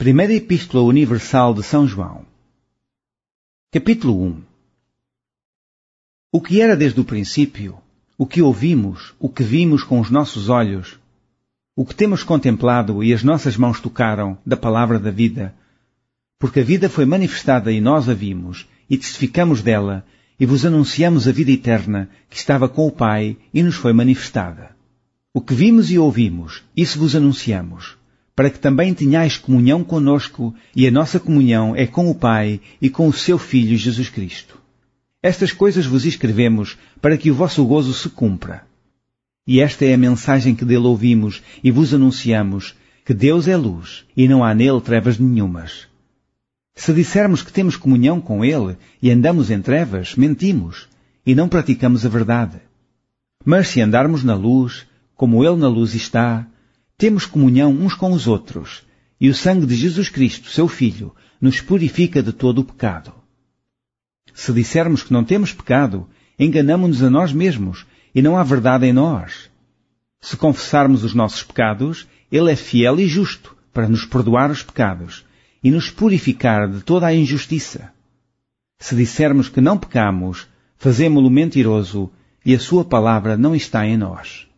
Primeira Epístola Universal de São João. Capítulo 1. O que era desde o princípio, o que ouvimos, o que vimos com os nossos olhos, o que temos contemplado e as nossas mãos tocaram da palavra da vida, porque a vida foi manifestada e nós a vimos, e testificamos dela, e vos anunciamos a vida eterna que estava com o Pai e nos foi manifestada. O que vimos e ouvimos, isso vos anunciamos, para que também tenhais comunhão conosco, e a nossa comunhão é com o Pai e com o seu Filho Jesus Cristo. Estas coisas vos escrevemos para que o vosso gozo se cumpra. E esta é a mensagem que dele ouvimos e vos anunciamos, que Deus é luz e não há nele trevas nenhumas. Se dissermos que temos comunhão com ele e andamos em trevas, mentimos e não praticamos a verdade. Mas se andarmos na luz, como ele na luz está, temos comunhão uns com os outros, e o sangue de Jesus Cristo, seu Filho, nos purifica de todo o pecado. Se dissermos que não temos pecado, enganamo-nos a nós mesmos, e não há verdade em nós. Se confessarmos os nossos pecados, ele é fiel e justo para nos perdoar os pecados e nos purificar de toda a injustiça. Se dissermos que não pecamos, fazemo-lo mentiroso, e a sua palavra não está em nós.